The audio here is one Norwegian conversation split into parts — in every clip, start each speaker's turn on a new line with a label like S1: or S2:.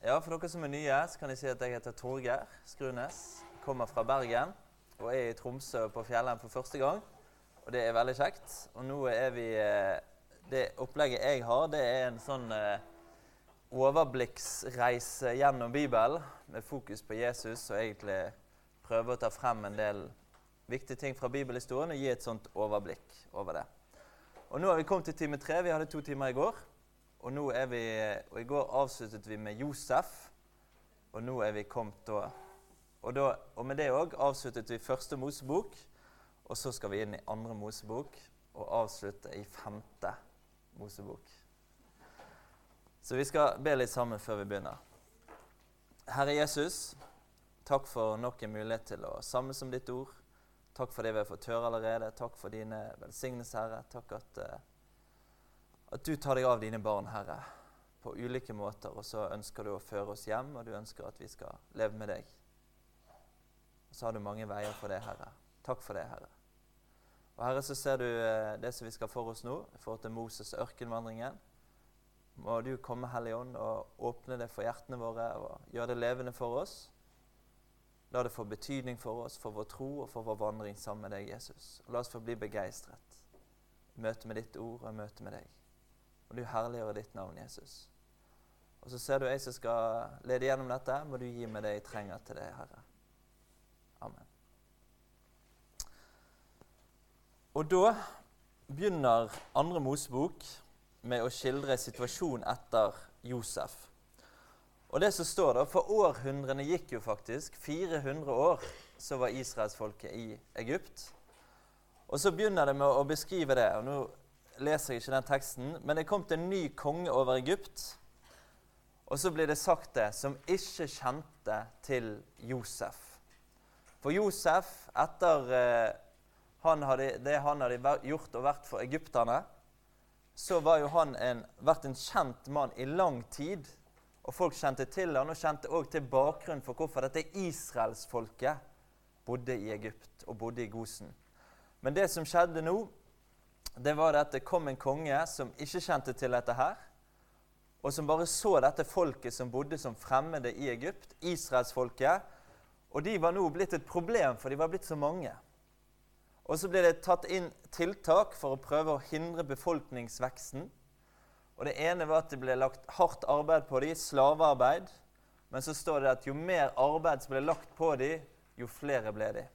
S1: Ja, for dere som er nye, så kan jeg si at jeg heter Torgeir Skrunes, kommer fra Bergen, og er i Tromsø på Fjellheim for første gang. Og det er veldig kjekt. Og nå er vi, det opplegget jeg har, det er en sånn overblikksreise gjennom Bibelen, med fokus på Jesus, og egentlig prøve å ta frem en del viktige ting fra bibelhistorien, og gi et sånt overblikk over det. Og nå har vi kommet til time 3, vi hadde 2 timer i går. Og nå er vi, og i går avsluttet vi med Josef, og nå er vi kommet da. Og med det også avsluttet vi første Mosebok, og så skal vi inn i andre Mosebok, og avslutte i 5. Mosebok. Så vi skal be litt sammen før vi begynner. Herre Jesus, takk for nok en mulighet til å samles om ditt ord. Takk for det vi har fått høre allerede. Takk for dine velsignelser, Herre. Takk at du tar deg av dine barn, Herre, på ulike måter, og så ønsker du å føre oss hjem, og du ønsker at vi skal leve med deg. Og så har du mange veier for det, Herre. Takk for det, Herre. Og Herre, så ser du det som vi skal for oss nå, i forhold til Moses ørkenvandringen. Må du komme, Hellige Ånd, og åpne det for hjertene våre, og gjøre det levende for oss. La det få betydning for oss, for vår tro og for vår vandring sammen med deg, Jesus. Og la oss få bli begeistret. I møte med ditt ord og i møte med deg. Og du herliggjør ditt navn, Jesus. Og så ser du jeg som skal lede gjennom dette, må du gi meg det jeg trenger til det, Herre. Amen. Og da begynner 2. Mosebok med å skildre situasjonen etter Josef. Og det som står da, for århundrene gikk jo faktisk, 400 år, så var Israelsfolket i Egypt. Og så begynner det med å beskrive det, og nå leser jeg ikke den teksten, men det kom til en ny konge over Egypt, og så blir det sagt det, som ikke kjente til Josef. For Josef, etter det han hadde gjort og vært for egypterne, så var jo han vært en kjent mann i lang tid, og folk kjente til han, og kjente også til bakgrunnen for hvorfor dette Israelsfolket bodde i Egypt og bodde i Gosen. Men det som skjedde nå, det var at det kom en konge som ikke kjente til dette her, og som bare så dette folket som bodde som fremmede i Egypt, Israelsfolket, og de var nå blitt et problem, for de var blitt så mange. Og så ble det tatt inn tiltak for å prøve å hindre befolkningsveksten, og det ene var at det ble lagt hardt arbeid på de, slavearbeid, men så står det at jo mer arbeid som ble lagt på de, jo flere ble de.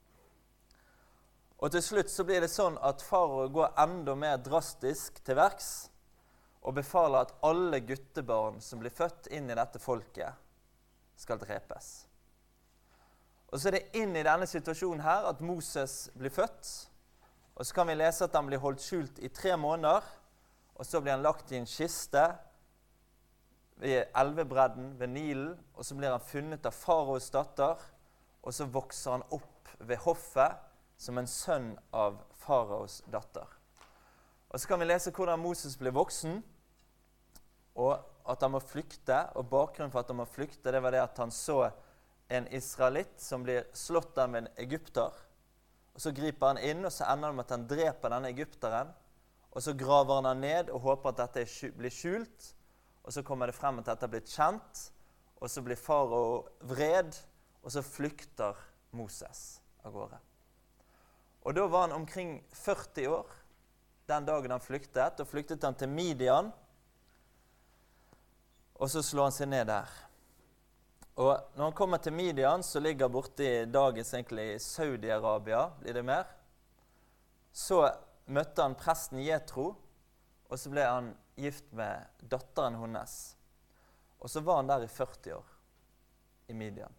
S1: Og til slutt så blir det sånn at farao går enda mer drastisk til verks og befaler at alle guttebarn som blir født inn i dette folket skal drepes. Og så er det inn i denne situasjonen her at Moses blir født, og så kan vi lese at han blir holdt skjult i 3 måneder, og så blir han lagt i en kiste ved elvebredden ved Nilen, og så blir han funnet av faraos datter, og så vokser han opp ved hoffet, som en sønn av faraos datter. Og så kan vi lese hvordan Moses ble voksen, og at han må flykte, og bakgrunnen for at han må flykte, det var det at han så en israelitt som blir slått av en egypter, og så griper han inn, og så ender det med at han dreper denne egypteren, og så graver han ned og håper at dette blir skjult, og så kommer det frem at dette blir kjent, og så blir farao vred, og så flykter Moses av gårde. Og da var han omkring 40 år, den dagen han flyktet, og flyktet han til Midian, og så slår han seg ned der. Og når han kommer til Midian, så ligger borte i dagens egentlig Saudi-Arabia, blir det mer. Så møtte han presten Jethro, og så ble han gift med datteren hennes. Og så var han der i 40 år, i Midian,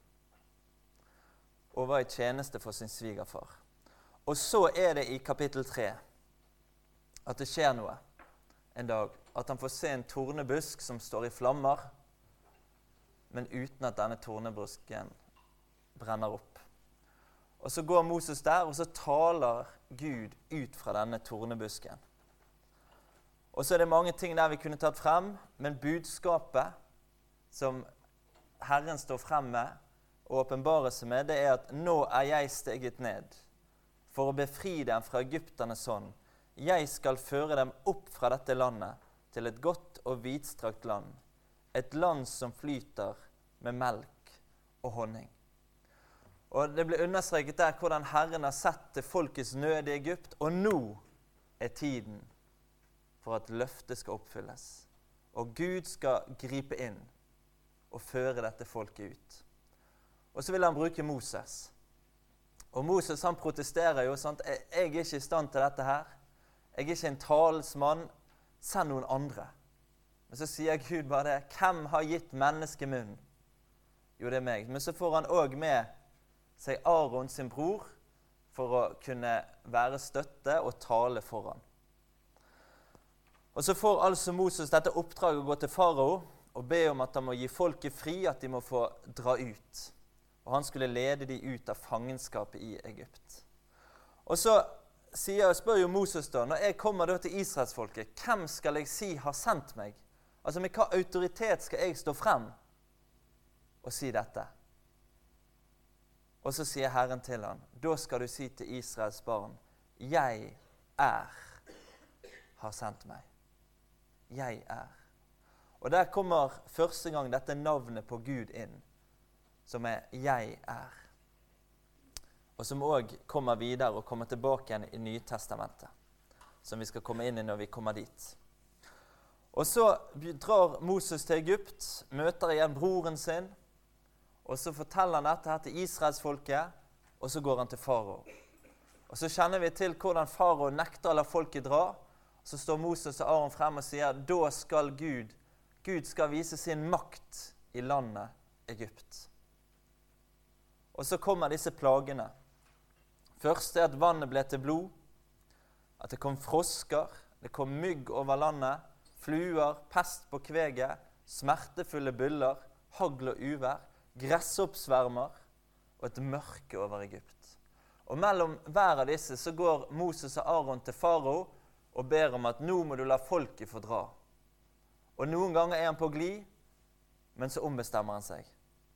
S1: og var i tjeneste for sin svigerfar. Og så er det i kapittel 3 at det skjer noe en dag, at han får se en tornebusk som står i flammer, men uten at denne tornebusken brenner opp. Og så går Moses der, og så taler Gud ut fra denne tornebusken. Og så er det mange ting der vi kunne tatt frem, men budskapet som Herren står frem med og åpenbarer seg med, det er at nå er jeg steget ned for å befri dem fra egypternes hånd. Jeg skal føre dem opp fra dette landet til et godt og vidstrakt land, et land som flyter med melk og honning. Og det ble understreket der hvordan Herren har sett til folkets nød i Egypt, og nå er tiden for at løftet skal oppfylles. Og Gud skal gripe inn og føre dette folket ut. Og så vil han bruke Moses. Og Moses han protesterer jo sånn, jeg er ikke i stand til dette her. Jeg er ikke en talsmann, send noen andre. Men så sier Gud bare det, hvem har gitt menneskemunn? Jo, det er meg. Men så får han også med seg Aaron sin bror for å kunne være støtte og tale for han. Og så får altså Moses dette oppdraget å gå til farao og be om at han må gi folket fri, at de må få dra ut. Og han skulle lede de ut av fangenskapet i Egypt. Og så spør jo Moses da, når jeg kommer da til Israelsfolket, hvem skal jeg si har sendt meg? Altså med hva autoritet skal jeg stå frem og si dette? Og så sier Herren til han, da skal du si til Israels barn, jeg har sendt meg. Jeg er. Og der kommer første gang dette navnet på Gud inn, som er jeg er. Og som også kommer videre og kommer tilbake igjen i Nye Testamentet, som vi skal komme inn i når vi kommer dit. Og så drar Moses til Egypt, møter igjen broren sin, og så forteller han dette her til Israelsfolket, og så går han til farao. Og så kjenner vi til hvordan farao nekter å la folket dra. Så står Moses og Aaron frem og sier, da skal Gud skal vise sin makt i landet Egypt. Og så kommer disse plagene. Først er at vannet ble til blod, at det kom frosker, det kom mygg over landet, fluer, pest på kveget, smertefulle byller, hagl og uvær, gressoppsvermer og et mørke over Egypt. Og mellom hver av disse så går Moses og Aaron til farao og ber om at nå må du la folket få dra. Og noen ganger er han på glid, men så ombestemmer han seg.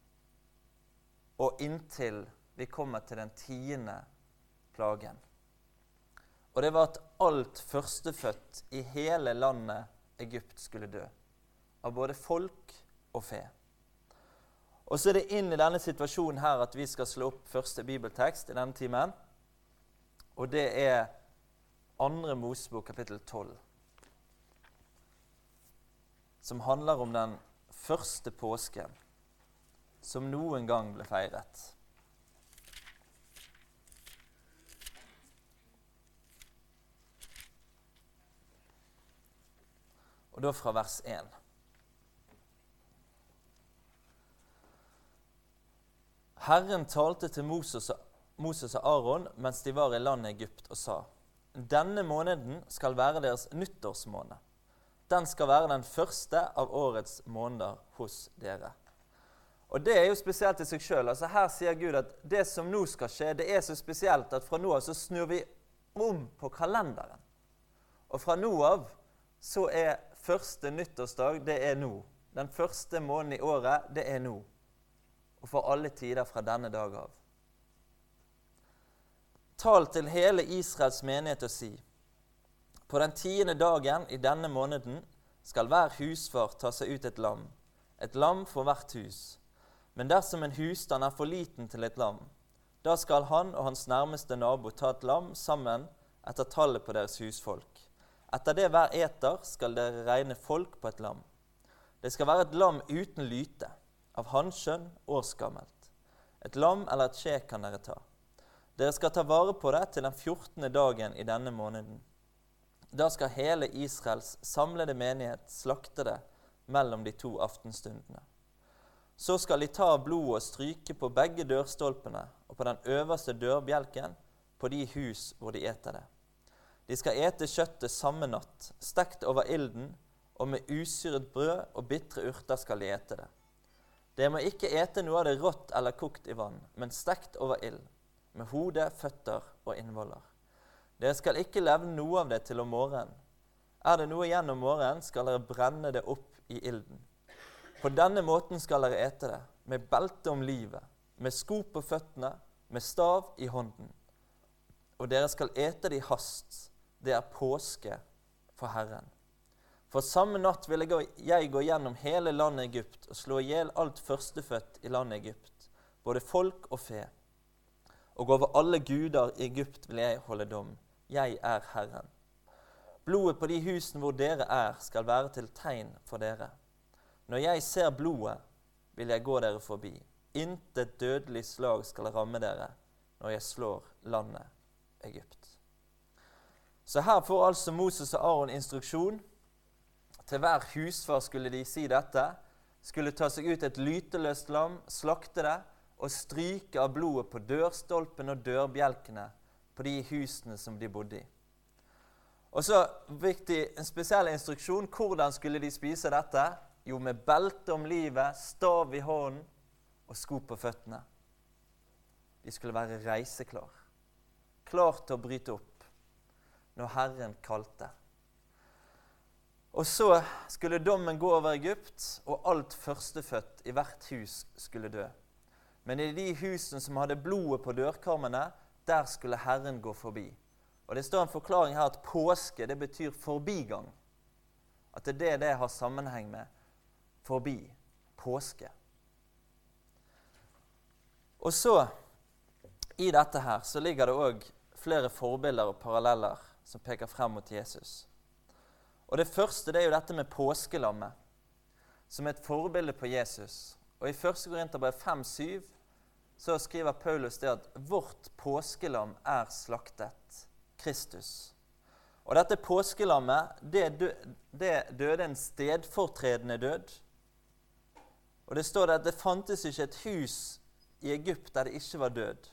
S1: Og inntil vi kommer til den 10. plagen. Og det var at alt førstefødt i hele landet Egypt skulle dø. Av både folk og fe. Og så er det inn i denne situasjonen her at vi skal slå opp første bibeltekst i denne timen. Og det er 2. Mosebok kapittel 12. Som handler om den første påsken som noen gang ble feiret. Og da fra vers 1. Herren talte til Moses og Aaron mens de var i landet Egypt og sa, denne måneden skal være deres nyttårsmåned. Den skal være den første av årets måneder hos dere. Og det er jo spesielt i seg selv. Altså her sier Gud at det som nå skal skje, det er så spesielt at fra nå av så snur vi om på kalenderen. Og fra nå av så er første nyttårsdag, det er nå. Den første måneden i året, det er nå. Og for alle tider fra denne dag av. Tal til hele Israels menighet og si, på den 10. dagen i denne måneden skal hver husfar ta seg ut et lam for hvert hus. Men dersom en husstand er for liten til et lam, da skal han og hans nærmeste nabo ta et lam sammen etter tallet på deres husfolk. Etter det hver eter skal dere regne folk på et lam. Det skal være et lam uten lyte, av hanskjønn årsgammelt. Et lam eller et skje kan dere ta. Dere skal ta vare på det til den 14. dagen i denne måneden. Da skal hele Israels samlede menighet slakte det mellom de 2 aftenstundene. Så skal de ta blodet og stryke på begge dørstolpene og på den øverste dørbjelken på de hus hvor de eter det. De skal ete kjøttet samme natt, stekt over ilden, og med usyret brød og bitre urter skal de ete det. Dere må ikke ete noe av det rått eller kokt i vann, men stekt over ild, med hode, føtter og innvoller. Dere skal ikke levne noe av det til om morgenen. Er det noe igjen om morgenen, skal dere brenne det opp i ilden. På denne måten skal dere ete det, med belte om livet, med sko på føttene, med stav i hånden. Og dere skal ete det i hast, det er påske for Herren. For samme natt vil jeg gå gjennom hele landet Egypt og slå ihjel alt førstefødt i landet Egypt, både folk og fe. Og over alle guder i Egypt vil jeg holde dom. Jeg er Herren. Blodet på de husene hvor dere er, skal være til tegn for dere. Når jeg ser blodet, vil jeg gå dere forbi. Intet dødelig slag skal ramme dere når jeg slår landet Egypt. Så her får altså Moses og Aaron instruksjon. Til hver husfar skulle de si dette, skulle ta seg ut et lyteløst lam, slakte det og stryke av blodet på dørstolpen og dørbjelkene på de husene som de bodde i. Og så viktig, en spesiell instruksjon, hvordan skulle de spise dette? Jo, med belte om livet, stav i hånden og sko på føttene. De skulle være reiseklar, klar til å bryte opp når Herren kalte. Og så skulle dommen gå over Egypt, og alt førstefødt i hvert hus skulle dø. Men i de husene som hadde blodet på dørkarmene, der skulle Herren gå forbi. Og det står en forklaring her at påske, det betyr forbigang. At det har sammenheng med forbi, påske. Og så, i dette her, så ligger det også flere forbilder og paralleller som peker frem mot Jesus. Og det første, det er jo dette med påskelammet, som er et forbilde på Jesus. Og i 1. Korinterbrev 5:7 så skriver Paulus det at vårt påskelam er slaktet, Kristus. Og dette påskelammet, det døde en stedfortredende død. Og det står det at det fantes ikke et hus i Egypt der det ikke var død.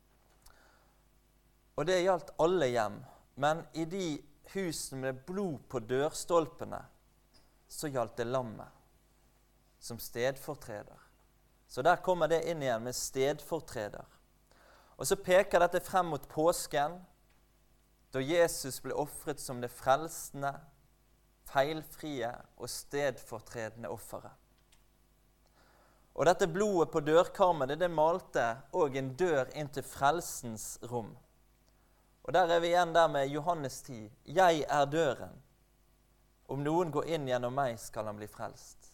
S1: Og det gjaldt alle hjem, men i de husene med blod på dørstolpene, så gjaldt det lammet som stedfortreder. Så der kommer det inn igjen med stedfortreder. Og så peker dette frem mot påsken, da Jesus ble offret som det frelsende, feilfrie og stedfortredende offeret. Og dette blodet på dørkarmen, det malte også en dør inn til frelsens rom. Og der er vi igjen der med Johannes 10. Jeg er døren. Om noen går inn gjennom meg, skal han bli frelst.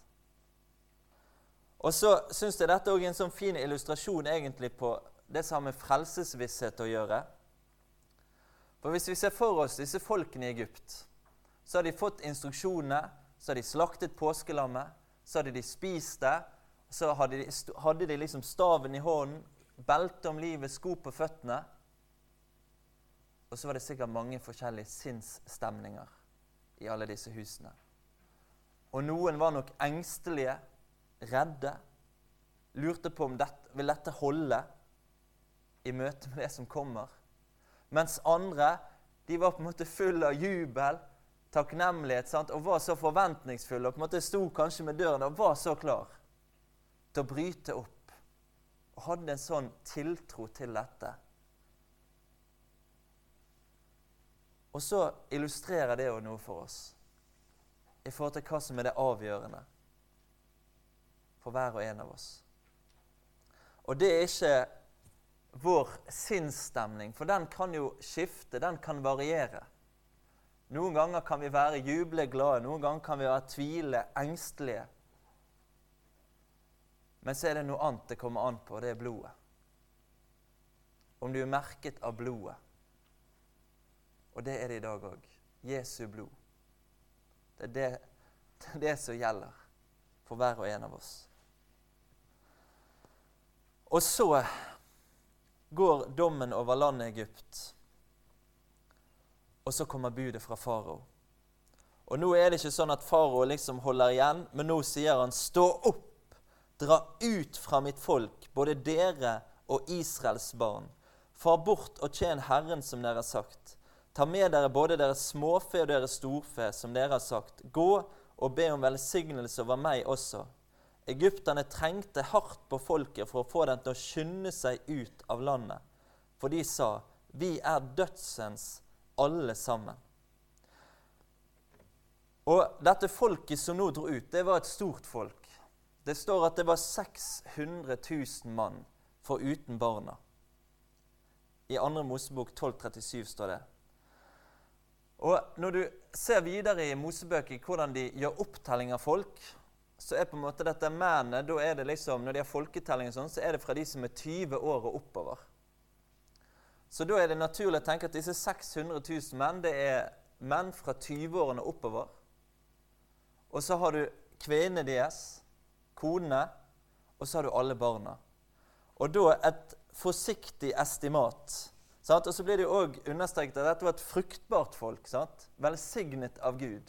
S1: Og så synes jeg dette også er en sånn fin illustrasjon egentlig på det som har med frelsesvisshet å gjøre. For hvis vi ser for oss disse folkene i Egypt, så har de fått instruksjonene, så har de slaktet påskelammet, så hadde de spist det, så hadde de liksom staven i hånden, belte om livet, sko på føttene, og så var det sikkert mange forskjellige sinnsstemninger i alle disse husene. Og noen var nok engstelige, redde, lurte på om vil dette holde i møte med det som kommer. Mens andre, de var på en måte full av jubel, takknemlighet, sant? Og var så forventningsfulle, og på en måte sto kanskje med døren og var så klar til å bryte opp, og hadde en sånn tiltro til dette. Og så illustrerer det jo noe for oss, i forhold til hva som er det avgjørende for hver og en av oss. Og det er ikke vår sinnsstemning, for den kan jo skifte, den kan variere. Noen ganger kan vi være jubleglade, noen ganger kan vi være tvile, engstelige. Men så er det noe annet det kommer an på, og det er blodet. Om du er merket av blodet. Og det er det i dag også. Jesu blod. Det er det som gjelder for hver og en av oss. Og så går dommen over landet Egypt. Og så kommer budet fra farao. Og nå er det ikke sånn at farao liksom holder igjen, men nå sier han, stå opp, dra ut fra mitt folk, både dere og Israels barn. Far bort og tjen Herren som dere har sagt. Ta med dere både deres småfe og deres storfe, som dere har sagt. Gå og be om velsignelse over meg også. Egypterne trengte hardt på folket for å få dem til å skynde seg ut av landet. For de sa, vi er dødsens alle sammen. Og dette folket som nå dro ut, det var et stort folk. Det står at det var 600 000 mann foruten barna. I 2. Mosebok 12:37 står det. Og når du ser videre i Mosebøker hvordan de gjør opptelling av folk, så på en måte dette mennene, da det liksom, når de har folketelling og sånn, så det fra de som 20 år og oppover. Så da det naturlig å tenke at disse 600 000 menn, det menn fra 20-årene oppover. Og så har du kvinnene deres, konene, og så har du alle barna. Og da et forsiktig estimat. Sant? Og så blir det jo også understreket at dette var et fruktbart folk, sant? Velsignet av Gud.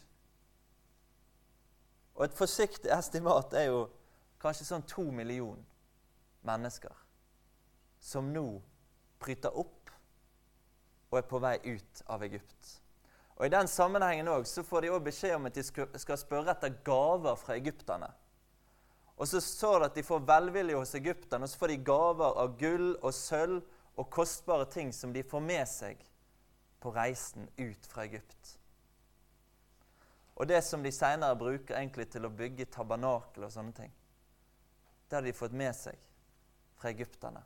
S1: Og et forsiktig estimat jo kanskje sånn 2 millioner mennesker som nå bryter opp og på vei ut av Egypt. Og i den sammenhengen også, så får de også beskjed om at de skal spørre etter gaver fra egypterne. Og så står det at de får velvilje hos egypterne, og så får de gaver av gull og sølv og kostbare ting som de får med seg på reisen ut fra Egypt. Og det som de senere bruker egentlig til å bygge tabernakel og sånne ting, det har de fått med seg fra egypterne.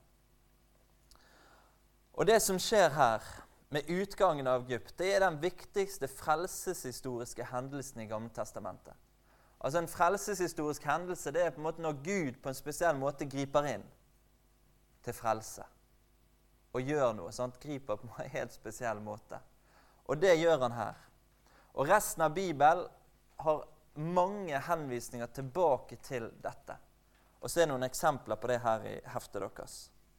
S1: Og det som skjer her, med utgangen av Egypt, det den viktigste frelseshistoriske hendelsen i Gamle Testamentet. Altså en frelseshistorisk hendelse, det på en måte når Gud på en spesiell måte griper inn til frelse. Og gjør noe, sant? Griper på en helt spesiell måte. Og det gjør han her. Og resten av Bibelen har mange henvisninger tilbake til dette. Og så noen eksempler på det her i heftet deres.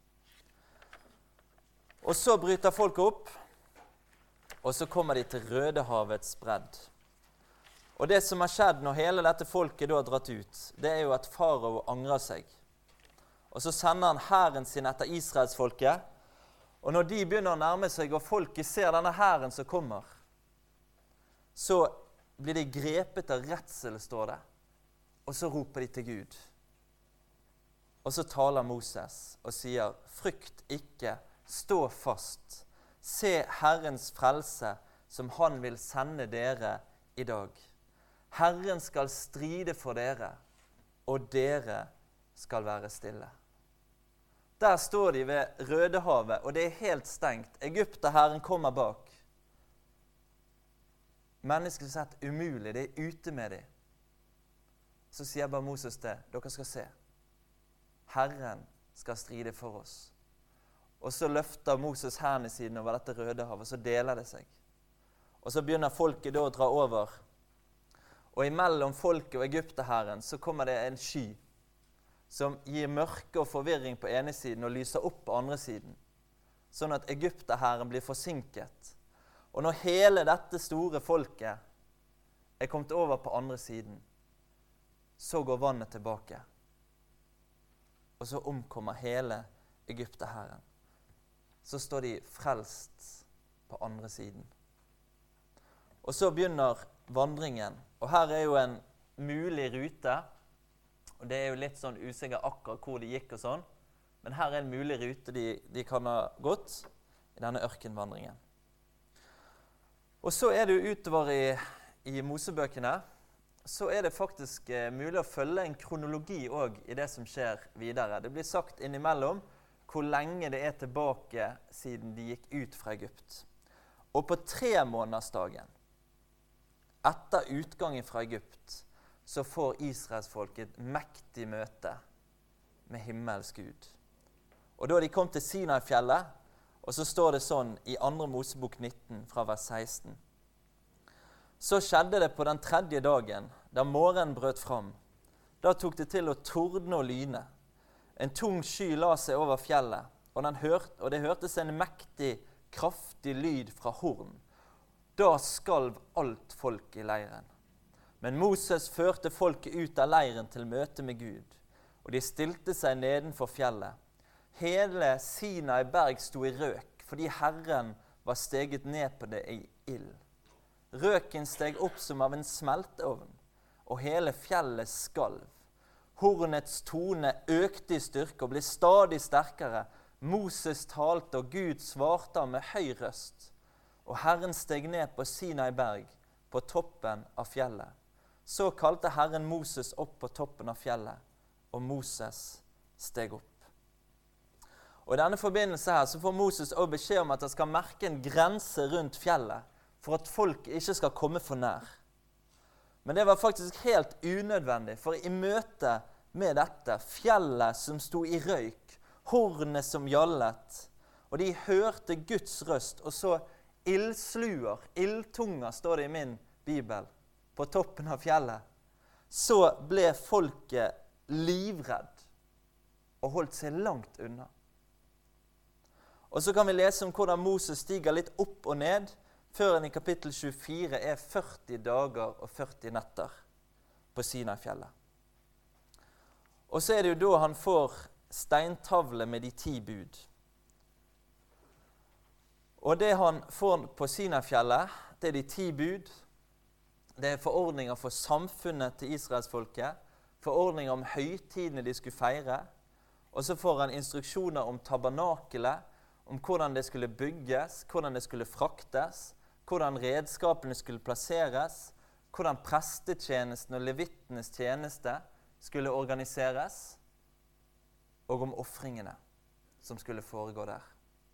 S1: Og så bryter folk opp, og så kommer de til Rødehavets bredd. Og det som har skjedd når hele dette folket da har dratt ut, det jo at farao angrer seg. Og så sender han hæren sin etter Israelsfolket, og når de begynner å nærme seg, og folket ser denne hæren som kommer, så blir de grepet av redsel, står det, og så roper de til Gud. Og så taler Moses og sier, frykt ikke, stå fast, se Herrens frelse som han vil sende dere i dag. Herren skal stride for dere, og dere skal være stille. Der står de ved Rødehavet, og det helt stengt. Egypterherren kommer bak. Mennesket sett umulig, det ute med dem. Så sier bare Moses det, dere skal se. Herren skal stride for oss. Og så løfter Moses hendene sine over dette Rødehavet, og så deler det seg. Og så begynner folket da å dra over. Og imellom folket og egypterherren så kommer det en sky som gir mørke og forvirring på ene siden og lyser opp på andre siden. Sånn at egypterherren blir forsinket. Og når hele dette store folket kommet over på andre siden, så går vannet tilbake. Og så omkommer hele egypterherren. Så står de frelst på andre siden. Og så begynner vandringen. Og her jo en mulig rute, og det jo litt sånn usikker akkurat hvor de gikk og sånn, men her en mulig rute de kan ha gått i denne ørkenvandringen. Og så det jo utover i Mosebøkene, så det faktisk mulig å følge en kronologi også i det som skjer videre. Det blir sagt innimellom hvor lenge det tilbake siden de gikk ut fra Egypt. Og på 3-månedersdagen, etter utgangen fra Egypt, så får Israelsfolk et mektig møte med himmelsk Gud. Og da de kom til Sinai-fjellet, og så står det sånn i 2. Mosebok 19 fra vers 16. Så skjedde det på den 3. dagen, da morgenen brøt fram. Da tok det til å tordne og lyne. En tung sky la seg over fjellet, og det hørtes en mektig, kraftig lyd fra horn. Da skalv alt folk i leiren. Men Moses førte folket ut av leiren til møte med Gud, og de stilte seg nedenfor fjellet. Hele Sinai berg sto i røk, fordi Herren var steget ned på det i ild. Røken steg opp som av en smelteovn, og hele fjellet skalv. Hornets tone økte i styrke og ble stadig sterkere. Moses talte, og Gud svarte ham med høy røst. Og Herren steg ned på Sinai berg, på toppen av fjellet. Så kalte Herren Moses opp på toppen av fjellet, og Moses steg opp. Og i denne forbindelse her så får Moses også beskjed om at han skal merke en grense rundt fjellet, for at folk ikke skal komme for nær. Men det var faktisk helt unødvendig, for i møte med dette, fjellet som sto i røyk, hornet som gjallet, og de hørte Guds røst, og så ildsluer, ildtunger, står det i min bibel, på toppen av fjellet, så ble folket livredd og holdt seg langt unna. Og så kan vi lese om hvordan Moses stiger litt opp og ned, før han i kapittel 24 er 40 dager og 40 netter på Sinai-fjellet. Og så er det jo da han får steintavle med de 10 bud. Og det han får på Sinai-fjellet, det er de 10 bud. Det er forordninger for samfunnet til Israelsfolket, forordninger om høytidene de skulle feire, og så får han instruksjoner om tabernakelet, om hvordan det skulle bygges, hvordan det skulle fraktes, hvordan redskapene skulle plasseres, hvordan prestetjenesten og levittenes tjeneste skulle organiseres, og om offringene som skulle foregå der.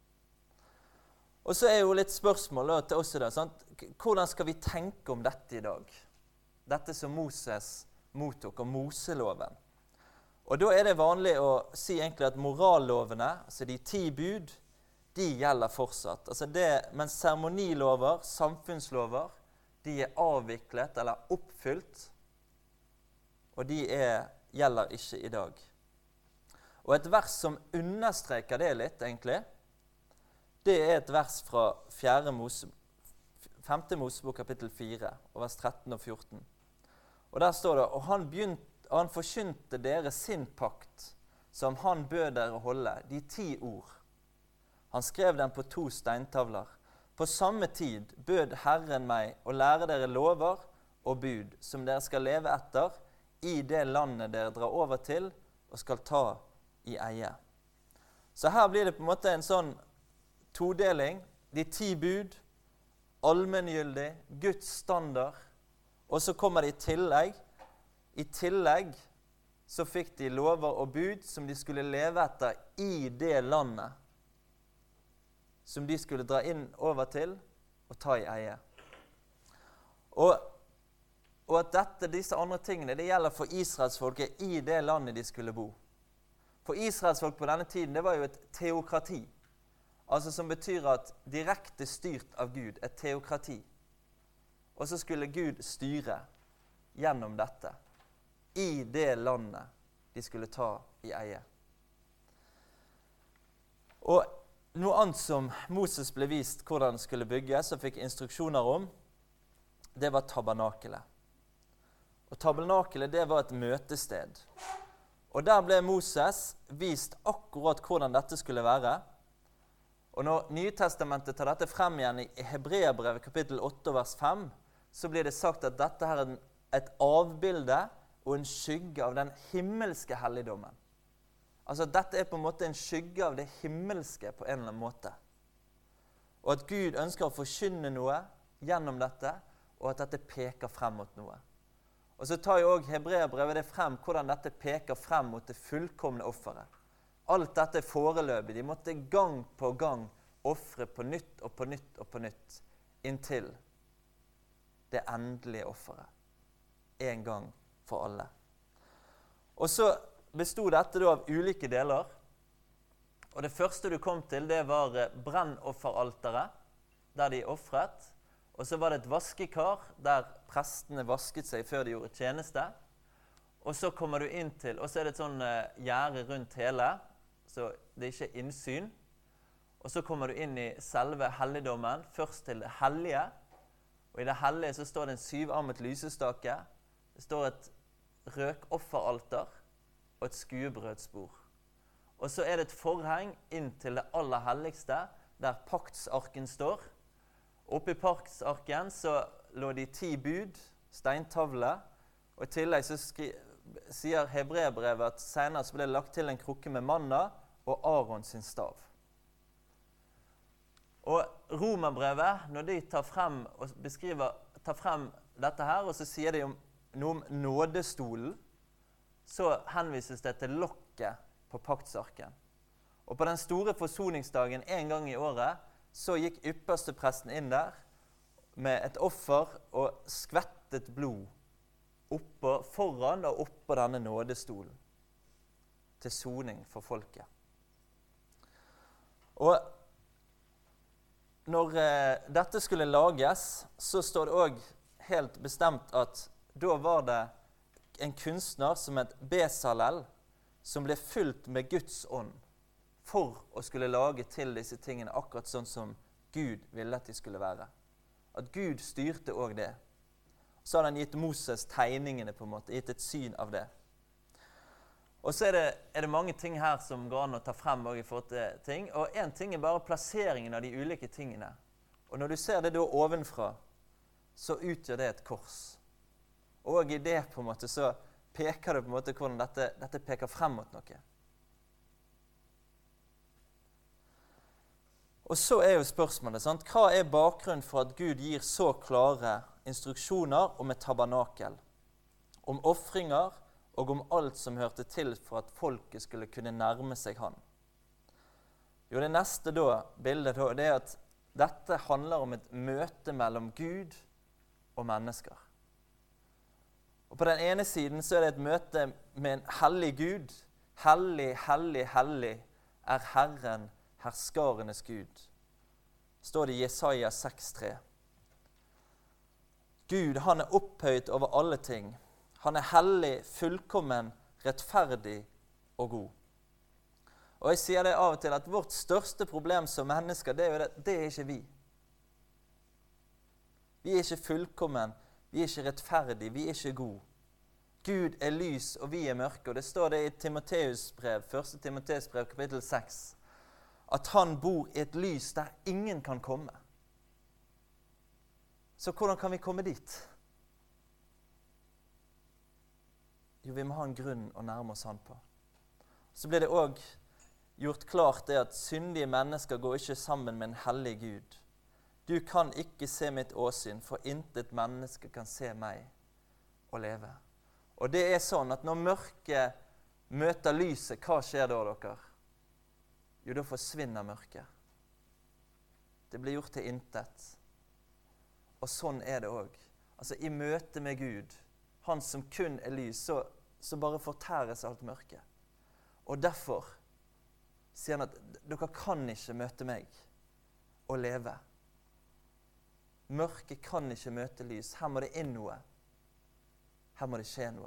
S1: Og så er jo litt spørsmål da, til oss i dag, sant? Hvordan skal vi tenke om dette i dag? Dette som Moses mottok, om Moseloven. Og da er det vanlig å si egentlig at morallovene, altså de 10 bud, de gjelder fortsatt. Altså mens seremonilover, samfunnslover, de er avviklet eller oppfylt, og de gjelder ikke i dag. Og et vers som understreker det litt, egentlig, det er et vers fra 5. Mosebok kapittel 4, og vers 13 og 14. Og der står det, og han forkynte dere sin pakt, som han bød dere holde, de 10 ord. Han skrev dem på 2 steintavler. På samme tid bød Herren meg å lære dere lover og bud, som dere skal leve etter i det landet dere drar over til og skal ta i eie. Så her blir det på en måte en sånn todeling, de 10 bud, allmenngyldig, Guds standard, og så kommer det i tillegg. I tillegg så fikk de lover og bud som de skulle leve etter i det landet, som de skulle dra inn over til og ta i eie. Og at disse andre tingene, det gjelder for Israelsfolket i det landet de skulle bo. For Israelsfolk på denne tiden, det var jo et teokrati. Altså som betyr at direkte styrt av Gud, et teokrati. Og så skulle Gud styre gjennom dette, i det landet de skulle ta i eie. Og noe annet som Moses ble vist hvordan det skulle bygges, og fikk instruksjoner om, det var tabernakelet. Og tabernakelet, det var et møtested. Og der ble Moses vist akkurat hvordan dette skulle være. Og når Nytestamentet tar dette frem igjen i Hebreerbrevet kapittel 8 vers 5, så blir det sagt at dette her er et avbilde og en skygge av den himmelske helligdommen. Altså dette er på en måte en skygge av det himmelske på en eller annen måte. Og at Gud ønsker å forkynne noe gjennom dette, og at dette peker frem mot noe. Og så tar jo også Hebreerbrevet det frem hvordan dette peker frem mot det fullkomne offeret. Alt dette er foreløpig. De måtte gang på gang offre på nytt og på nytt og på nytt, inntil det endelige offeret. En gang for alle. Og så bestod dette da av ulike deler. Og det første du kom til, det var brennofferalteret, der de offret. Og så var det et vaskekar, der prestene vasket seg før de gjorde tjeneste. Og så kommer du inn til, og så er det et sånn gjerde rundt hele, så det er ikke innsyn. Og så kommer du inn i selve helligdommen, først til det hellige. Og i det hellige så står det en 7-armet lysestake. Det står et røkofferalter og et skuebrødsbord. Og så er det et forheng inn til det aller helligste, der paktsarken står. Oppe i paktsarken så lå de 10 bud, steintavle, og i tillegg så sier Hebreerbrevet at senere så ble det lagt til en krukke med manna og Aaron sin stav. Og Romerbrevet, når de tar frem dette her, og så sier de noe om nådestolen, så henvises det til lokket på paktsarken. Og på den store forsoningsdagen en gang i året, så gikk ypperstepresten inn der, med et offer og skvettet blod foran og oppå denne nådestolen til soning for folket. Og når dette skulle lages, så står det også helt bestemt at da var det en kunstner som het Bezalel, som ble fylt med Guds ånd for å skulle lage til disse tingene akkurat sånn som Gud ville at de skulle være. At Gud styrte også det. Så hadde han gitt Moses tegningene på en måte, gitt et syn av det. Og så er det mange ting her som går an å ta frem også i forhold til ting. Og en ting er bare plasseringen av de ulike tingene. Og når du ser det da ovenfra, så utgjør det et kors. Og i det på en måte så peker det på en måte hvordan dette peker frem mot noe. Og så er jo spørsmålet, sant? Hva er bakgrunnen for at Gud gir så klare instruksjoner om et tabernakel, om offringer og om alt som hørte til for at folket skulle kunne nærme seg han? Jo, det neste bildet det er at dette handler om et møte mellom Gud og mennesker. Og på den ene siden så er det et møte med en hellig Gud. Hellig, hellig, hellig er Herren, herskarenes Gud. Står det i Jesaja 6,3. Gud, han er opphøyt over alle ting. Han er hellig, fullkommen, rettferdig og god. Og jeg sier det av og til at vårt største problem som mennesker, det er jo det er ikke vi. Vi er ikke fullkommen, vi er ikke rettferdige, vi er ikke god. Gud er lys, og vi er mørke. Og det står det i Timoteusbrev, 1. Timoteusbrev, kapittel 6, at han bor i et lys der ingen kan komme. Så hvordan kan vi komme dit? Jo, vi må ha en grunn å nærme oss han på. Så blir det også gjort klart det at syndige mennesker går ikke sammen med en hellig Gud. Du kan ikke se mitt åsyn, for intet menneske kan se meg og leve. Og det er sånn at når mørket møter lyset, hva skjer da, dere? Jo, da forsvinner mørket. Det blir gjort til intet. Og sånn er det også. Altså, i møte med Gud, han som kun er lys, så bare fortæres alt mørket. Og derfor sier han at dere kan ikke møte meg og leve. Mørket kan ikke møte lys. Her må det inn noe. Her må det skje noe.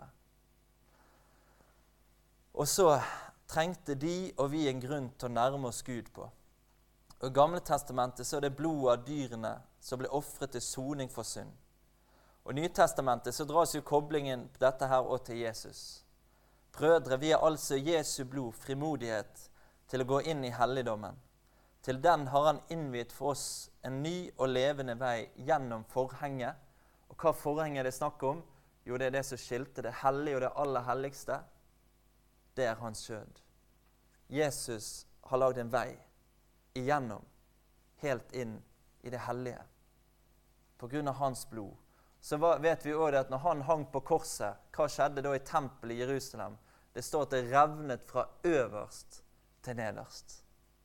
S1: Og så trengte de og vi en grunn til å nærme oss Gud på. Og i Gamle testamentet så er det blodet av dyrene som ble offret til soning for synd. Og i Nytestamentet så dras jo koblingen på dette her og til Jesus. Brødre, vi har altså Jesu blod, frimodighet, til å gå inn i helligdommen. Til den har han innviet for oss en ny og levende vei gjennom forhenget. Og hva forhenget er det snakk om? Jo, det er det som skilte det hellige og det aller helligste. Det er hans skjød. Jesus har laget en vei igjennom, helt inn i det hellige. På grunn av hans blod. Så vet vi også at når han hang på korset, hva skjedde da i tempelet i Jerusalem? Det står at det revnet fra øverst til nederst.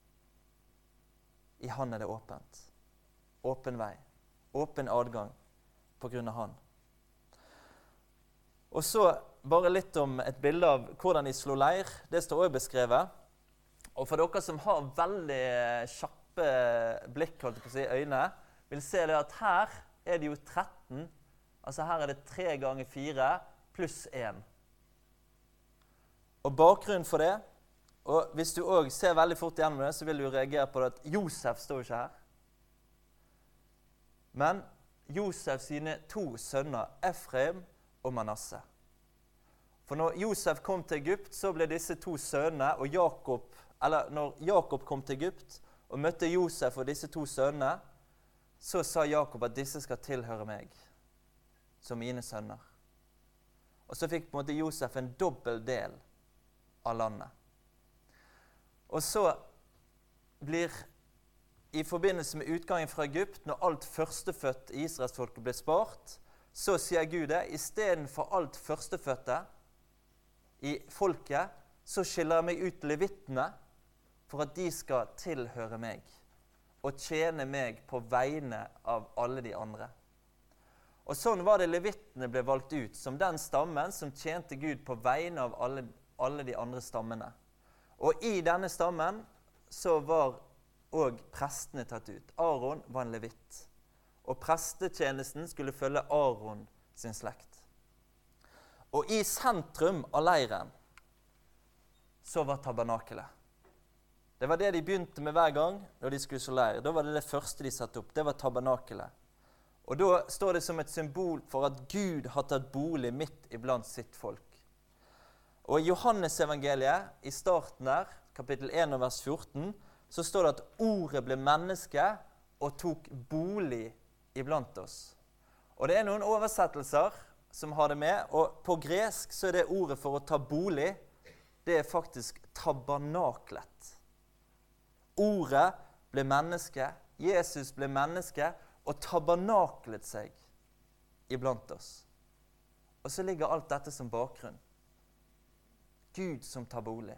S1: I han er det åpent. Åpen vei. Åpen adgang på grunn av han. Og så bare litt om et bilde av hvordan de slo leir. Det står også beskrevet. Og for dere som har veldig kjappe blikk, holdt jeg på å si, øyne, vil se det at her er det jo 13. Altså her er det 3 ganger 4 pluss 1. Og bakgrunnen for det, og hvis du også ser veldig fort gjennom det, så vil du reagere på det at Josef står ikke her. Men Josef sine 2 sønner, Efraim og Manasse. For når Josef kom til Egypt, så ble disse 2 sønnene, og når Jakob kom til Egypt og møtte Josef og disse 2 sønnene, så sa Jakob at disse skal tilhøre meg, som mine sønner. Og så fikk på en måte Josef en dobbel del av landet. Og så blir, i forbindelse med utgangen fra Egypt, når alt førstefødt i Israelsfolket ble spart, så sier Gud det, i stedet for alt førstefødte i folket, så skiller jeg meg ut levittene for at de skal tilhøre meg. å tjene meg på vegne av alle de andre. Og sånn var det levittene ble valgt ut, som den stammen som tjente Gud på vegne av alle de andre stammene. Og i denne stammen så var også prestene tatt ut. Aaron var en levitt. Og prestetjenesten skulle følge Aaron sin slekt. Og i sentrum av leiren så var tabernakelet. Det var det de begynte med hver gang når de skulle slå leir. Da var det første de satte opp. Det var tabernakelet. Og da står det som et symbol for at Gud har tatt bolig midt iblant sitt folk. Og i Johannes evangeliet, i starten der, kapittel 1 vers 14, så står det at ordet ble menneske og tok bolig iblant oss. Og det er noen oversettelser som har det med, og på gresk så er det ordet for å ta bolig, det er faktisk tabernaklet. Ordet ble menneske, Jesus ble menneske, og tabernaklet seg iblant oss. Og så ligger alt dette som bakgrunn. Gud som tar bolig.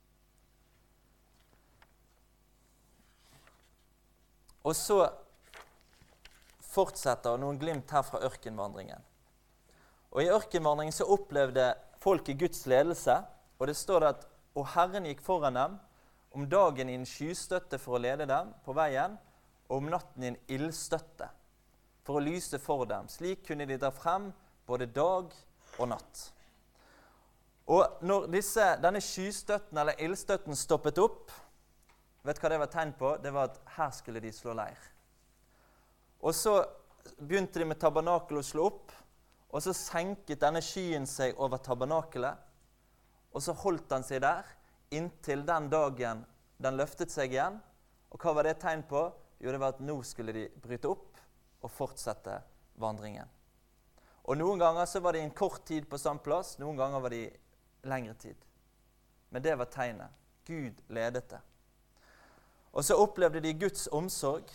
S1: Og så fortsetter noen glimt her fra ørkenvandringen. Og i ørkenvandringen så opplevde folket Guds ledelse, og det står det at «Og Herren gikk foran dem, om dagen i en skystøtte for å lede dem på veien, og om natten i en ildstøtte for å lyse for dem. Slik kunne de dra frem både dag og natt». Og når denne skystøtten eller ildstøtten stoppet opp, vet du hva det var tegn på? Det var at her skulle de slå leir. Og så begynte de med tabernakelet å slå opp, og så senket denne skyen seg over tabernakelet, og så holdt han seg der inntil den dagen den løftet seg igjen. Og hva var det tegn på? Jo, det var at nå skulle de bryte opp og fortsette vandringen. Og noen ganger så var de en kort tid på samme plass, noen ganger var de lengre tid. Men det var tegnet. Gud ledet det. Og så opplevde de Guds omsorg.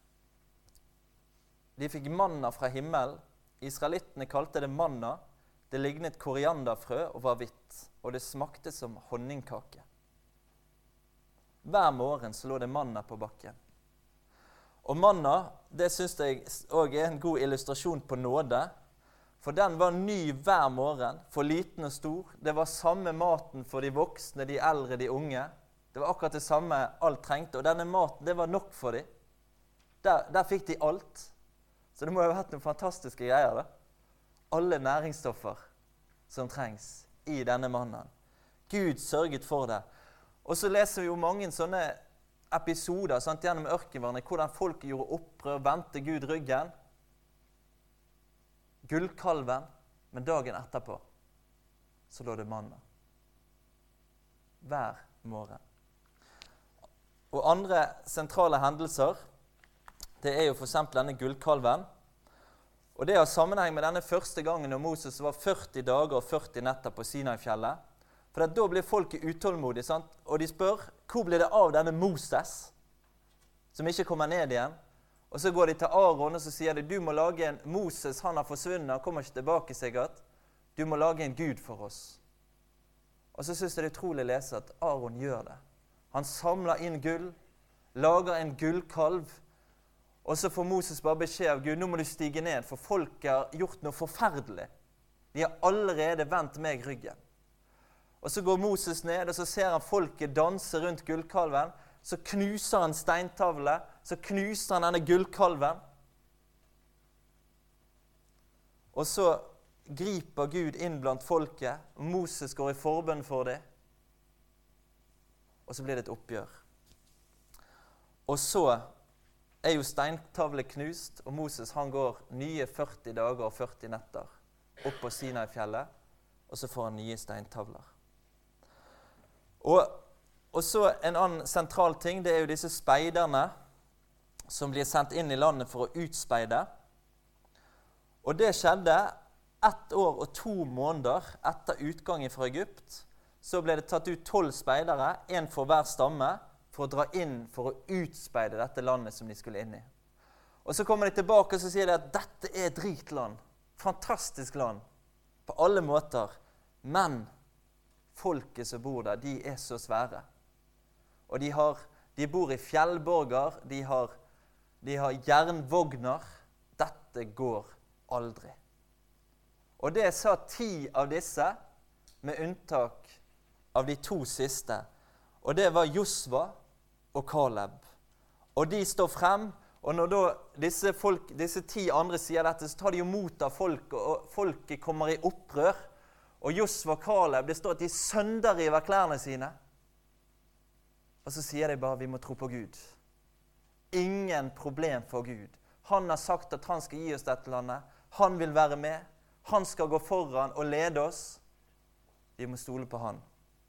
S1: De fikk manna fra himmelen. Israelittene kalte det manna. Det lignet korianderfrø og var hvitt, og det smakte som honningkake. Hver morgen så lå det manna på bakken. Og manna, det synes jeg også er en god illustrasjon på nåde, for den var ny hver morgen, for liten og stor. Det var samme maten for de voksne, de eldre, de unge. Det var akkurat det samme alt trengte, og denne maten, det var nok for dem. Der fikk de alt. Så det må jo ha vært noen fantastiske greier, da. Alle næringsstoffer som trengs i denne mannen. Gud sørget for det. Og så leser vi jo mange sånne episoder gjennom ørkenvandringen, hvordan folk gjorde opprør, vendte Gud ryggen. Gullkalven, men dagen etterpå så lå det manna. Hver morgen. Og andre sentrale hendelser, det er jo for eksempel denne gullkalven. Og det har sammenheng med denne første gangen når Moses var 40 dager og 40 netter på Sinai-fjellet. For da blir folk utålmodige, sant? Og de spør, hvor blir det av denne Moses, som ikke kommer ned igjen? Og så går de til Aaron, og så sier de, du må lage en Moses, han har forsvunnet, han kommer ikke tilbake sikkert. Du må lage en Gud for oss. Og så synes jeg det er utrolig å lese at Aaron gjør det. Han samler inn gull, lager en gullkalv, og så får Moses bare beskjed av Gud, nå må du stige ned, for folk har gjort noe forferdelig. De har allerede vendt meg ryggen. Og så går Moses ned, og så ser han folket danse rundt gullkalven, så knuser han steintavle, så knuser han denne gullkalven. Og så griper Gud inn blant folket, og Moses går i forbønn for det. Og så blir det et oppgjør. Og så er jo steintavle knust, og Moses han går nye 40 dager og 40 netter opp på Sinai-fjellet, og så får han nye steintavler. Og så en annen sentral ting, det er jo disse speiderne som blir sendt inn i landet for å utspeide. Og det skjedde 1 år og 2 måneder etter utgangen fra Egypt. Så ble det tatt ut 12 speidere, en for hver stamme, for å dra inn for å utspeide dette landet som de skulle inn i. Og så kommer de tilbake og så sier de at dette er et rikt land, fantastisk land, på alle måter. Men folket som bor der, de er så svære. Og de bor i fjellborger, de har de har jernvogner. Dette går aldri. Og det sa 10 av disse, med unntak av de 2 siste. Og det var Josva og Kaleb. Og de står frem, og når da disse 10 andre sier dette, så tar de jo mot av folket, og folket kommer i opprør. Og Josva og Kaleb, det står at de sønderriver klærne sine. Og så sier de bare, vi må tro på Gud. Ingen problem for Gud. Han har sagt at han skal gi oss dette landet. Han vil være med. Han skal gå foran og lede oss. Vi må stole på han.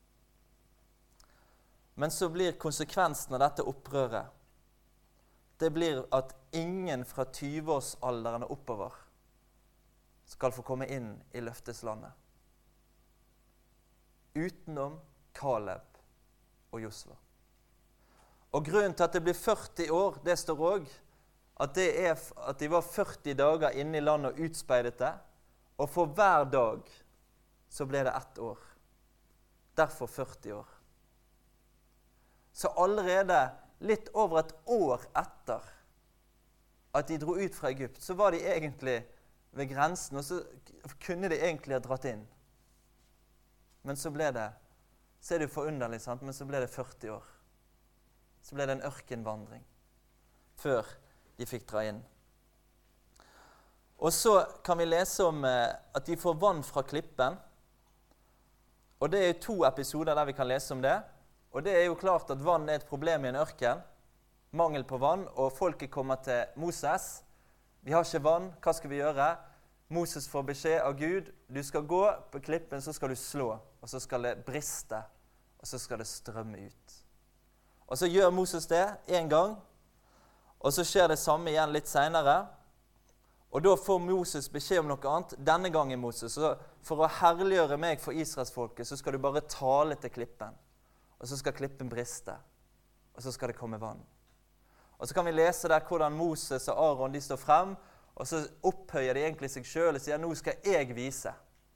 S1: Men så blir konsekvensen av dette opprøret, det blir at ingen fra 20-årsalderen og oppover skal få komme inn i løfteslandet. Utenom Kaleb og Josva. Og grunnen til at det blir 40 år, det står også at de var 40 dager inne i landet og utspeidet det, og for hver dag så ble det 1 år. Derfor 40 år. Så allerede litt over 1 år etter at de dro ut fra Egypt, så var de egentlig ved grensen, og så kunne de egentlig ha dratt inn. Men så ble det, så er det jo forunderlig, sant? Men så ble det 40 år. Så ble det en ørkenvandring, før de fikk dra inn. Og så kan vi lese om at de får vann fra klippen, og det er jo 2 episoder der vi kan lese om det. Og det er jo klart at vann er et problem i en ørken, mangel på vann, og folket kommer til Moses. Vi har ikke vann, hva skal vi gjøre? Moses får beskjed av Gud, du skal gå på klippen, så skal du slå, og så skal det briste, og så skal det strømme ut. Og så gjør Moses det en gang, og så skjer det samme igjen litt senere, og da får Moses beskjed om noe annet. Denne gangen, Moses, så for å herliggjøre meg for Israelsfolket, så skal du bare tale til klippen. Og så skal klippen briste, og så skal det komme vann. Og så kan vi lese der hvordan Moses og Aaron de står frem, og så opphøyer de egentlig seg selv og sier, nå skal jeg vise.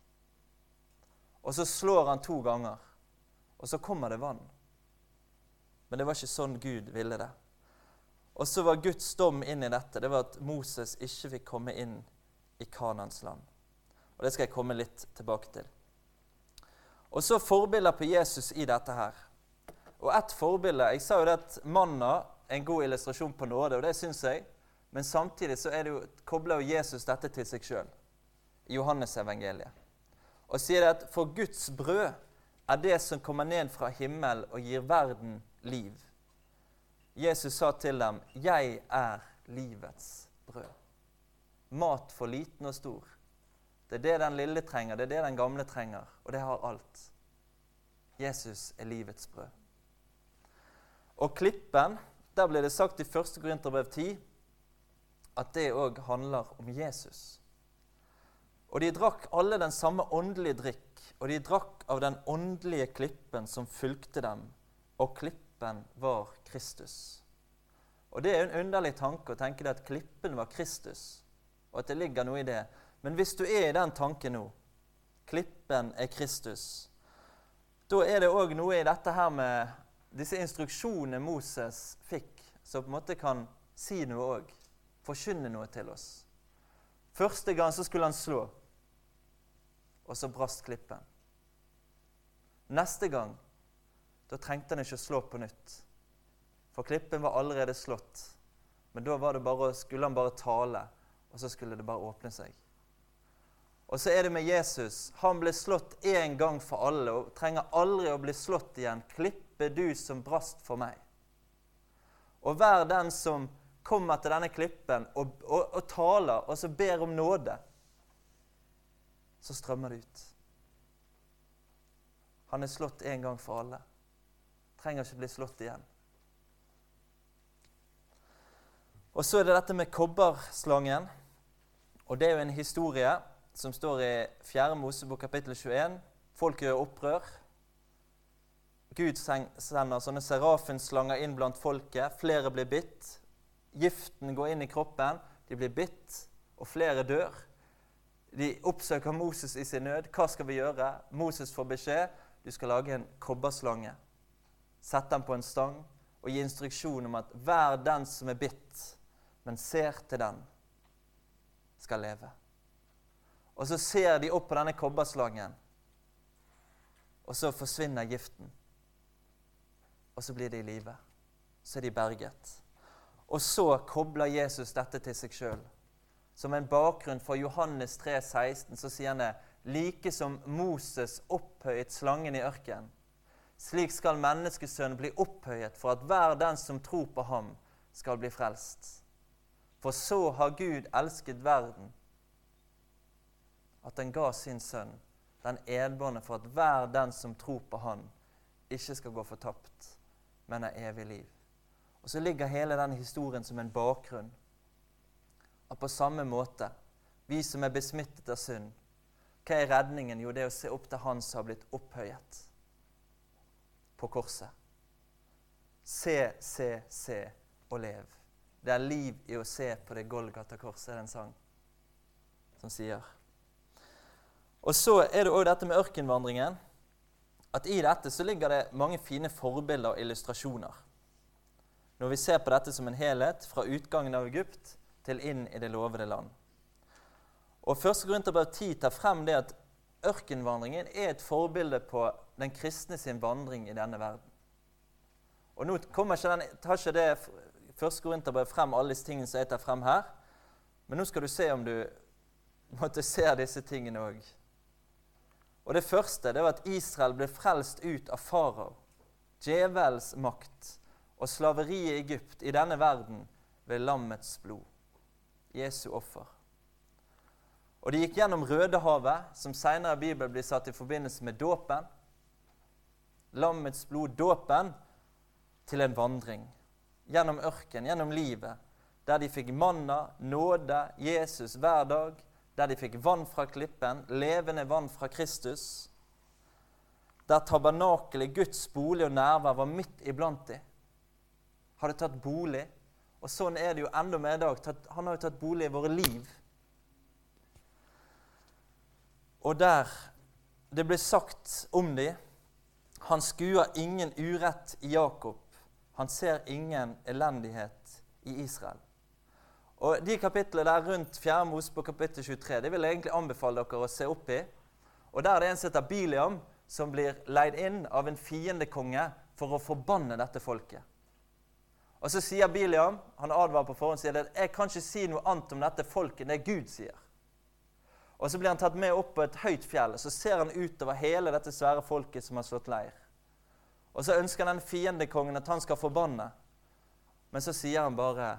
S1: Og så slår han 2 ganger, og så kommer det vann. Men det var ikke sånn Gud ville det. Og så var Guds dom inn i dette, det var at Moses ikke fikk komme inn i Kanans land. Og det skal jeg komme litt tilbake til. Og så forbilder på Jesus i dette her. Og et forbilde, jeg sa jo det at manna er en god illustrasjon på nåde, og det synes jeg, men samtidig så er det jo, kobler jo Jesus dette til seg selv, i Johannes evangeliet. Og sier det at for Guds brød er det som kommer ned fra himmel og gir verden liv. Jesus sa til dem, jeg er livets brød. Mat for liten og stor. Det er det den lille trenger, det er det den gamle trenger, og det har alt. Jesus er livets brød. Og klippen, der ble det sagt i 1. Korinterbrev 10, at det også handler om Jesus. Og de drakk alle den samme åndelige drikk, og de drakk av den åndelige klippen som fulgte dem, og klippen var Kristus. Og det er en underlig tanke å tenke at klippen var Kristus, og at det ligger noe i det. Men hvis du er i den tanken nå, klippen er Kristus, da er det også noe i dette her med disse instruksjonene Moses fikk, som på en måte kan si noe også, forkynne noe til oss. Første gang så skulle han slå, og så brast klippen. Neste gang, da trengte han ikke å slå på nytt, for klippen var allerede slått, men da var det bare, skulle han bare tale, og så skulle det bare åpne seg. Og så er det med Jesus. Han ble slått en gang for alle, og trenger aldri å bli slått igjen. Klippe du som brast for meg. Og hver den som kommer til denne klippen og taler, og så ber om nåde, så strømmer det ut. Han er slått en gang for alle. Trenger ikke bli slått igjen. Og så er det dette med kobberslangen, og det er jo en historie som står i 4. Mosebok kapittel 21. Folk gjør opprør. Gud sender sånne serafenslanger inn blant folket. Flere blir bitt. Giften går inn i kroppen. De blir bitt, og flere dør. De oppsøker Moses i sin nød. Hva skal vi gjøre? Moses får beskjed. Du skal lage en kobberslange. Sett den på en stang og gi instruksjon om at hver den som er bitt, men ser til den, skal leve. Og så ser de opp på denne kobberslangen, og så forsvinner giften. Og så blir de i live. Så er de berget. Og så kobler Jesus dette til seg selv. Som en bakgrunn for Johannes 3,16, så sier han det, like som Moses opphøyet slangen i ørken, slik skal menneskesønnen bli opphøyet for at hver den som tror på ham skal bli frelst. For så har Gud elsket verden, at den ga sin sønn, den enbårne, for at hver den som tror på han ikke skal gå fortapt, men har evig liv. Og så ligger hele den historien som en bakgrunn. Og på samme måte, vi som er besmittet av synd, hva er redningen? Jo, det er å se opp til han som har blitt opphøyet på korset. Se og lev. Det er liv i å se på det Golgata-korset, er det en sang som sier. Og så er det også dette med ørkenvandringen, at i dette så ligger det mange fine forbilder og illustrasjoner. Når vi ser på dette som en helhet, fra utgangen av Egypt til inn i det lovede land. Og 1. Korinterbrev 10 tar frem det at ørkenvandringen er et forbilde på den kristne sin vandring i denne verden. Og nå tar ikke det 1. Korinterbrev frem alle disse tingene som jeg tar frem her, men nå skal du se om du måtte se disse tingene også. Og det første, det var at Israel ble frelst ut av farao, djevels makt og slaveriet i Egypt i denne verden ved lammets blod, Jesu offer. Og de gikk gjennom Rødehavet, som senere i Bibelen blir satt i forbindelse med dåpen. Lammets blod, dåpen, til en vandring. Gjennom ørken, gjennom livet, der de fikk manna, nåde, Jesus hver dag, der de fikk vann fra klippen, levende vann fra Kristus, der tabernakelet, Guds bolig og nærvær var midt iblant de. Hadde tatt bolig, og sånn er det jo enda mer i dag. Han har jo tatt bolig i våre liv. Og der det ble sagt om de, han skuer ingen urett i Jakob, han ser ingen elendighet i Israel. Og de kapitlene der rundt 4. Mosebok kapittel 23, det vil jeg egentlig anbefale dere å se opp i. Og der er det en som heter Biliam, som blir leid inn av en fiendekonge for å forbanne dette folket. Og så sier Biliam, han advarer på forhånd, sier at jeg kan ikke si noe annet om dette folket enn det Gud sier. Og så blir han tatt med opp på et høyt fjell, og så ser han utover hele dette svære folket som har slått leir. Og så ønsker den fiendekongen at han skal forbanne. Men så sier han bare,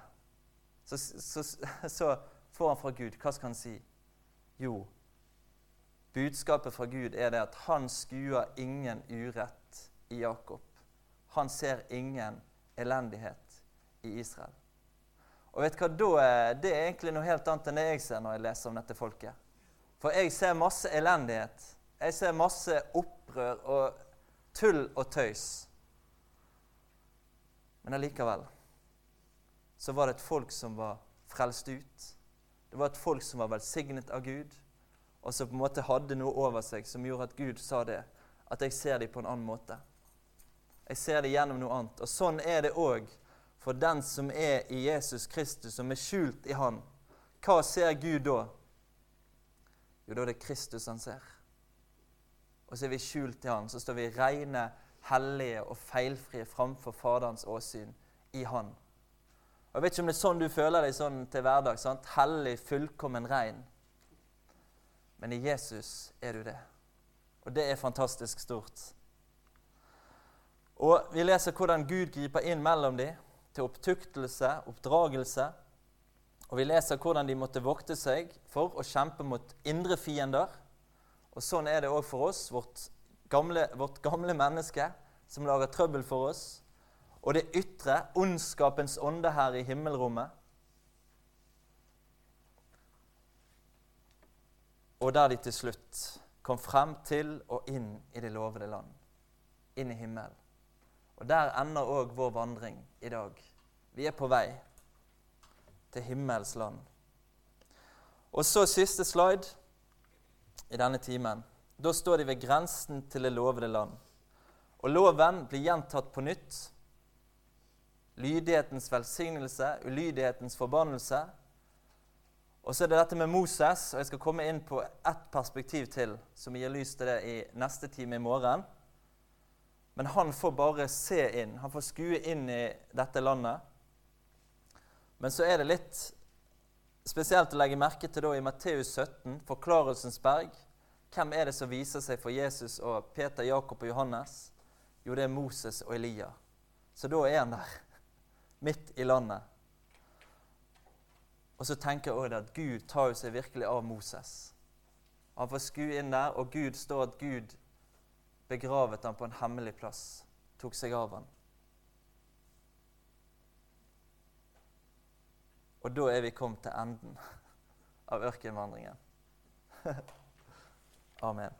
S1: så får han fra Gud, hva skal han si? Jo, budskapet fra Gud er det at han skuer ingen urett i Jakob. Han ser ingen elendighet i Israel. Og vet du hva, det er egentlig noe helt annet enn det jeg ser når jeg leser om dette folket. For jeg ser masse elendighet. Jeg ser masse opprør og tull og tøys. Men allikevel så var det et folk som var frelst ut. Det var et folk som var velsignet av Gud, og som på en måte hadde noe over seg som gjorde at Gud sa det, at jeg ser dem på en annen måte. Jeg ser dem gjennom noe annet. Og sånn er det også for den som er i Jesus Kristus, som er skjult i han. Hva ser Gud da? Jo, da er det Kristus han ser. Og så er vi skjult i han, så står vi rene, hellige og feilfrie framfor Faderens åsyn i han. Og jeg vet ikke om det er sånn du føler deg sånn til hverdag, sant? Hellig, fullkommen, rein. Men i Jesus er du det. Og det er fantastisk stort. Og vi leser hvordan Gud griper inn mellom dem til opptuktelse, oppdragelse. Og vi leser hvordan de måtte vokte seg for å kjempe mot indre fiender. Og sånn er det også for oss, vårt gamle menneske, som lager trøbbel for oss. Og det ytre, ondskapens ånde her i himmelrommet. Og der de til slutt kom frem til og inn i det lovede land. Inn i himmelen. Og der ender også vår vandring i dag. Vi er på vei til himmels land. Og så siste slide i denne timen. Da står de ved grensen til det lovede land. Og loven blir gjentatt på nytt. lydighetens velsignelse, ulydighetens forbannelse. Og så er det dette med Moses, og jeg skal komme inn på ett perspektiv til, som gir lys til det i neste time i morgen. Men han får bare se inn, han får skue inn i dette landet. Men så er det litt spesielt å legge merke til da i Matteus 17, forklarelsens berg. Hvem er det som viser seg for Jesus og Peter, Jakob og Johannes? Jo, det er Moses og Elia. Så da er han der, midt i landet. Og så tenker jeg også at Gud tar jo seg virkelig av Moses. Han får skue inn der, og Gud står at Gud begravet han på en hemmelig plass, tok seg av han. Og da er vi kommet til enden av ørkenvandringen. Amen.